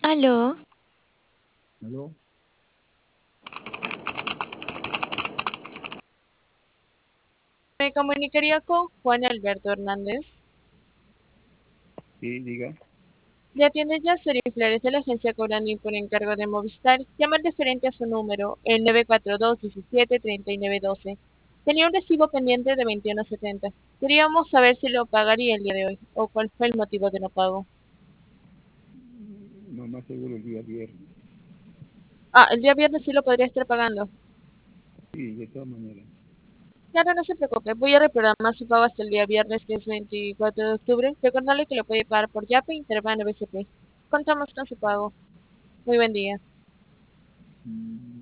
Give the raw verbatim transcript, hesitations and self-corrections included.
Aló, ¿Aló? Me comunicaría con Juan Alberto Hernández. Sí, diga. Le atiende ya Flores de la agencia cobrando por encargo de Movistar. Llama referente a su número, el nueve cuatro dos diecisiete treinta y nueve doce. Tenía un recibo pendiente de veintiuno setenta. Queríamos saber si lo pagaría el día de hoy o cuál fue el motivo de no pago. No, más seguro el día viernes. Ah, el día viernes sí lo podría estar pagando. Sí, de todas maneras. Claro, no se preocupe. Voy a reprogramar su pago hasta el día viernes, que es veinticuatro de octubre. Recordarle que lo puede pagar por Yape, Interbank o B C P. Contamos con su pago. Muy buen día. Mm,